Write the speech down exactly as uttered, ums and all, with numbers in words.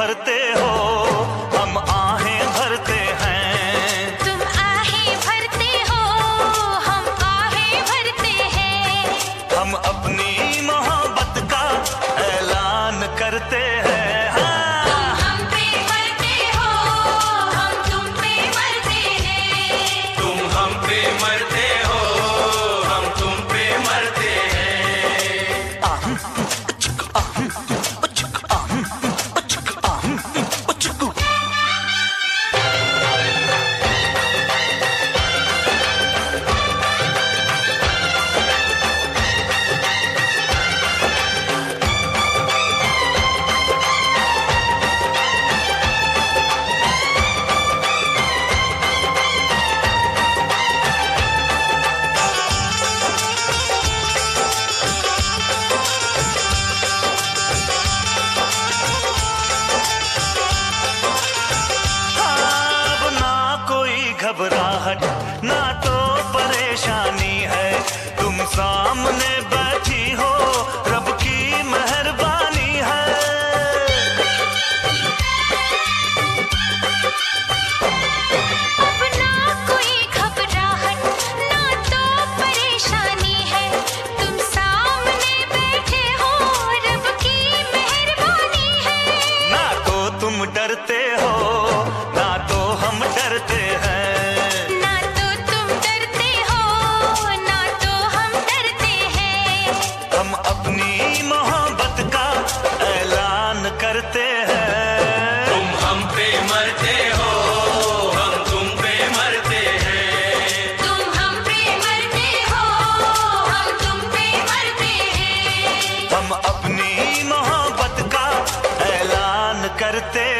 भरते हो, हम आहें भरते हैं। तुम आहें भरते हो, हम आहें भरते हैं। हम अपनी मोहब्बत का ऐलान करते हैं। घबराहट ना तो परेशानी है, तुम सामने बैठी हो, रब की मेहरबानी है। अब ना कोई घबराहट ना तो परेशानी है, तुम सामने बैठे हो, रब की मेहरबानी है। ना तो तुम डरते हो, ना तो हम डरते हैं। अपनी मोहब्बत का ऐलान करते हैं। तुम हम पे मरते हो, हम तुम पे मरते हैं। तुम हम पे मरते हो, हम तुम पे मरते हैं। हम अपनी मोहब्बत का ऐलान करते